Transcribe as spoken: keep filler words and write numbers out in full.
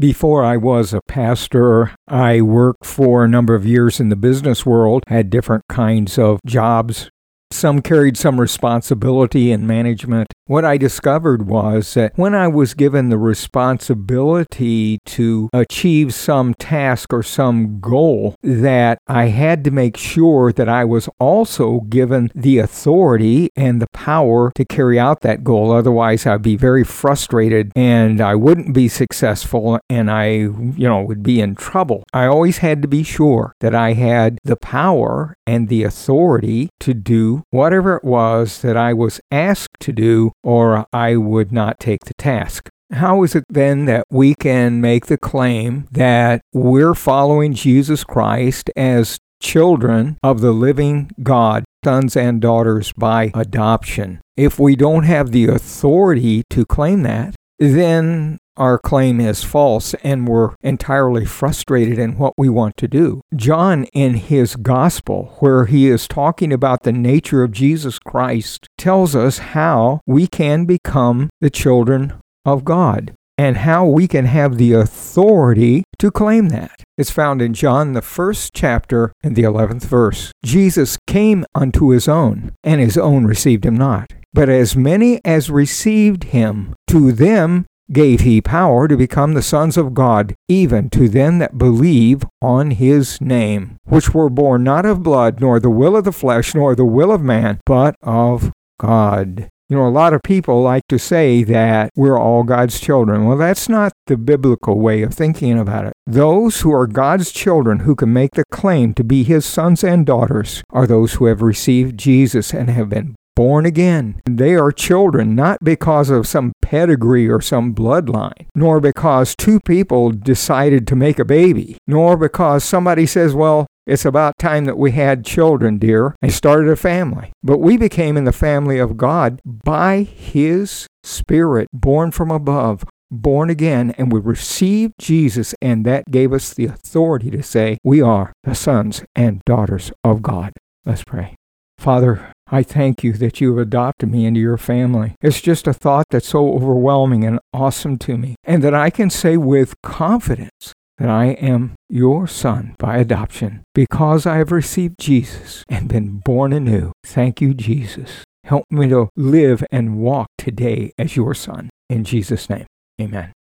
Before I was a pastor, I worked for a number of years in the business world, had different kinds of jobs. Some carried some responsibility and management. What I discovered was that when I was given the responsibility to achieve some task or some goal, that I had to make sure that I was also given the authority and the power to carry out that goal. Otherwise, I'd be very frustrated and I wouldn't be successful and I, you know, would be in trouble. I always had to be sure that I had the power and the authority to do whatever it was that I was asked to do, or I would not take the task. How is it then that we can make the claim that we're following Jesus Christ as children of the living God, sons and daughters by adoption? If we don't have the authority to claim that, then our claim is false and we're entirely frustrated in what we want to do. John, in his gospel, where he is talking about the nature of Jesus Christ, tells us how we can become the children of God and how we can have the authority to claim that. It's found in John, the first chapter, and the eleventh verse. Jesus came unto his own, and his own received him not. But as many as received him, to them gave he power to become the sons of God, even to them that believe on his name, which were born not of blood, nor the will of the flesh, nor the will of man, but of God. You know, a lot of people like to say that we're all God's children. Well, that's not the biblical way of thinking about it. Those who are God's children, who can make the claim to be his sons and daughters, are those who have received Jesus and have been born again. They are children not because of some pedigree or some bloodline, nor because two people decided to make a baby, nor because somebody says, well, it's about time that we had children, dear, and started a family. But we became in the family of God by his Spirit, born from above, born again, and we received Jesus, and that gave us the authority to say we are the sons and daughters of God. Let's pray. Father, I thank you that you have adopted me into your family. It's just a thought that's so overwhelming and awesome to me, and that I can say with confidence that I am your son by adoption because I have received Jesus and been born anew. Thank you, Jesus. Help me to live and walk today as your son. In Jesus' name, amen.